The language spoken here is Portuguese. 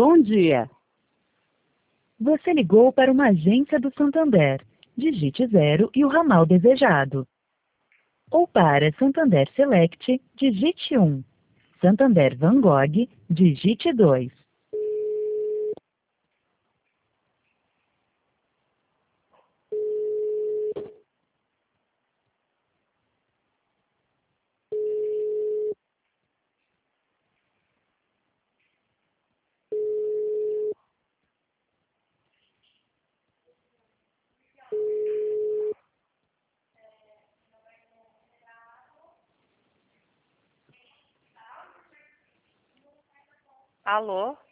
Bom dia. Você ligou para uma agência do Santander. Digite 0 e o ramal desejado. Ou para Santander Select, digite 1. Santander Van Gogh, digite 2. Alô?